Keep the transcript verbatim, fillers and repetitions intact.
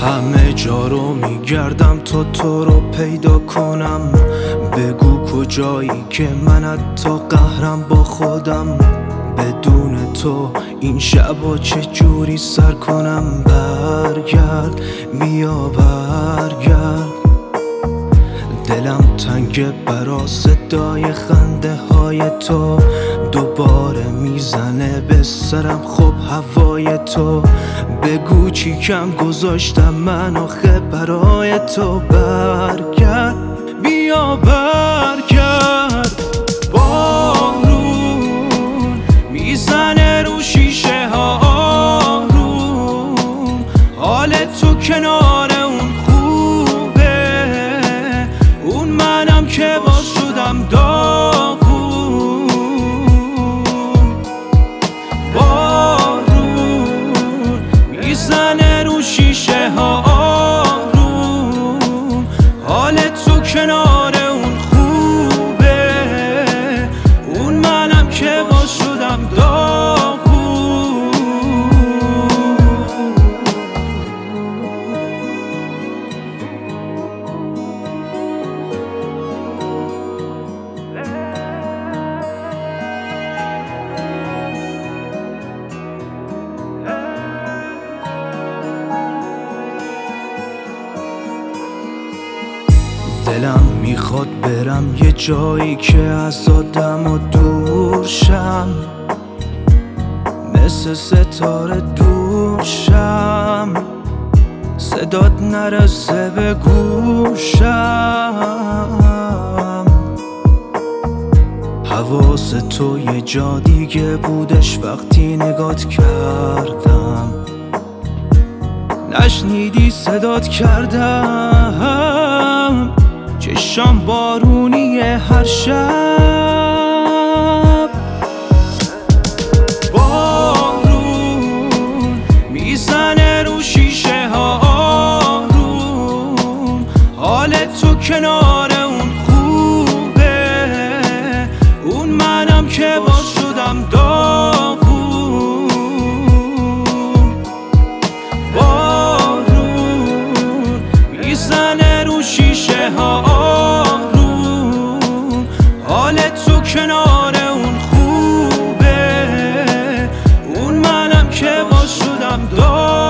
همه جا رو میگردم تا تو رو پیدا کنم. بگو کجایی که من حتی قهرم با خودم. بدون تو این شبا چه جوری سر کنم. برگرد بیا برگرد، دلم تنگه برا صدای خنده های تو. دوباره میزنه به سرم خب هوای تو. بگو چی کم گذاشتم من آخه برای تو. برگرد بیا برگرد، بارون میزنه رو شیشه ها آروم. حال تو کنار اون خوبه، اون منم که باز شدم داغون. بارون میزنه رو شیشه ها آروم. حال تو کنار اون خوبه، اون منم که باز شدم داغون. دلم میخواد برم یه جایی که از آدم و دور شم، مثل ستاره دور شم، صدات نرسه به گوشم. حواس تو یه جا دیگه بودش وقتی نگات کردم. نشنیدی صدات کردم، چشام بارونیه هر شب. بارون میزنه رو شیشه ها آروم. حال تو کنار اون خوبه، اون منم که باز شدم داغون. بارون میزنه رو شیشه ها آروم. حال تو کنار اون خوبه، اون منم که باز شدم داغون.